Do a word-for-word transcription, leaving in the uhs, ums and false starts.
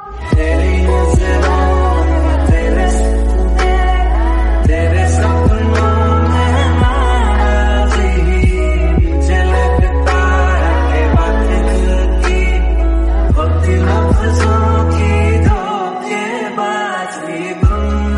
तेरी नजरों में तेरे तेरे सपनों में नाराज़ी झलकता है बात दिल की होती लफ्जों की धोखेबाजी। गुम